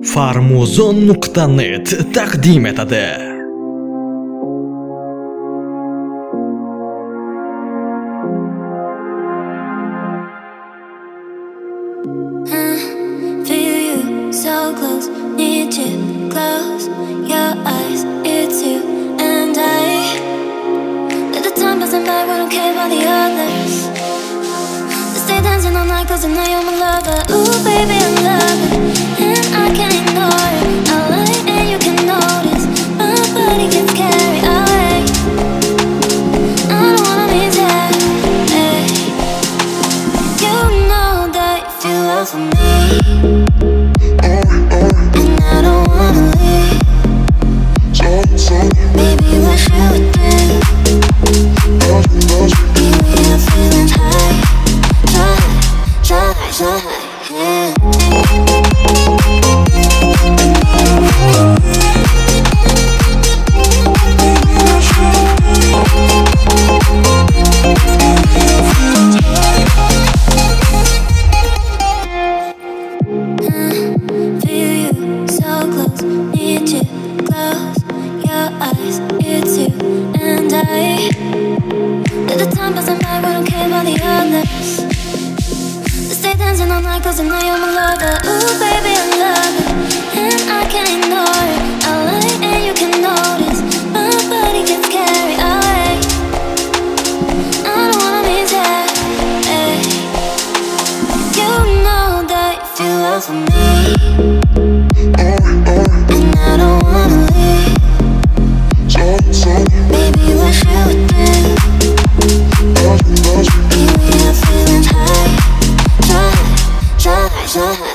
Farmuzon.net taqdim etadi. Feel you so close, need to close your eyes. It's you and I. Let the time pass by, we don't care about the others. Let's stay dancing all night, 'cause I know you're my lover. Ooh, baby, I love it, and I can't ignore it. I lie and you can notice my body gets carried away. I don't wanna miss it, hey. You know that you feel love for me, and I don't wanna leave. Baby, wish you would think. We are feeling high, so high, yeah. Feel you so close, need to close your eyes. It's you and I. Let the time pass by, we don't care about the others. Let's stay dancing all night, 'cause I know you're my lover. Ooh, baby, I love it, and I can't ignore it. I lie and you can notice my body gets carried away. I don't wanna miss it, hey. You know that you feel love for me, and I don't wanna leave. Baby, wish you would think. We are feeling high, so high.